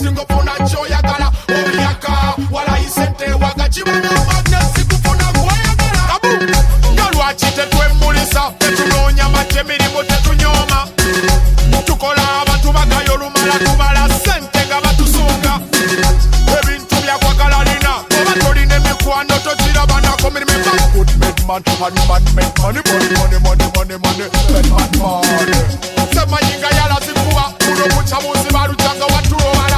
boosting up on a joya gala. Oyaka, wala isente wakachibana magnet sikufuna kwaya gala. Kaboom! Girl watch it etwe mulisa, tetunonya matemiri mutetunyoma. Tukola abantu bagayolumala tubala sente nga batusunga. Ebintu byakwagala lina, oba toline mikwano totira banako mirimu good made man and man make money, money, money, money, money, money, make man money. Sema yinga yala zikuwa, uno kucha muzi barutanga waturoala.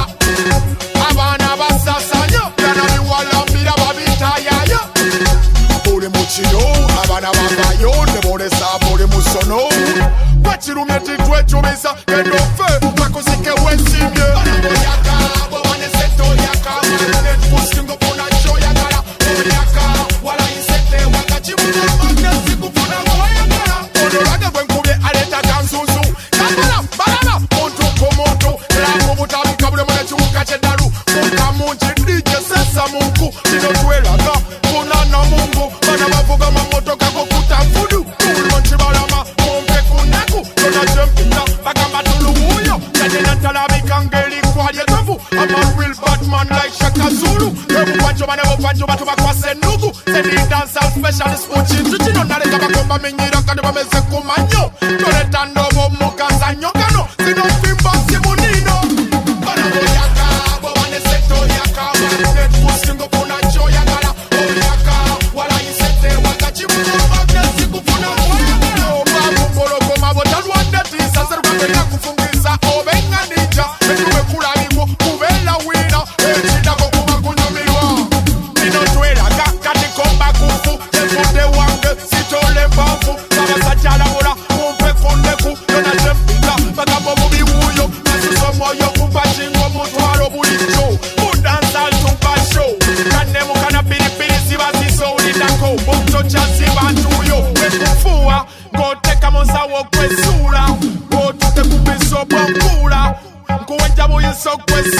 Abana basasanya, yana biwala mbira babita yaya. Bole muchiyo, abana bagayo, nebole sa bole musono. Wachirumye titwe chumisa, kendo fe, makosike wesimye. Banabo yaka, wawane seto yaka, net boosting up on a show yaka. Oyaka, wala isete wakachibuna magnet sikufuna kwaya gala. Onoraga bwenkube aleta kansusu. Kabala, balala, muntu komuntu. Lamu butabika bule mwana chiwuka chedalu. Munga munchi DJ sesa mungu. Dino tuelaga, kunana mungu. Bana mavuga mamotoka kukuta vudu. Kulonchi balama, mumpe kunaku. Tona jempita, bakamba tulu uyo. Yadena talabi kangeli kwa yetovu. I'm a real bad man like Shaka Zulu. Ebu wanjoma nebo wanjoma tubakwase nugu. Seni dance out specialist uchi. Tuchino nare kaba komba minyira kadeba meze kumanyo. Tore tandobo mukaza nyokano. Sino fimba simunino. Banabo yaka, wawane seto yaka. Magnet boosting up on a joya gala. Oyaka, wala isete wakachibuna magnet sikufuna kwaya gala. Babu mbolo koma botalu wandeti. Saseru kakenya kufungisa obenga nija. Etuwe kula liwo kubela wina. Echida kokuma kunyumiwa. Nino tuelaga kati komba kufu. Tefude wange sitole mbafu. Kama sajala wula kumpe kundeku. Yona jempita bagabo mubi wuyo. Nasuso moyo kupachingo mutwaro bulicho. Mudansa tupasho. Kane mukana pilipili siba siso ulidako. Mumchocha siba tuyo. Wekufuwa ngoteka monsawo kwesula. Ngotute kubiso bwankula. Nkuwenja buyiso kwesula.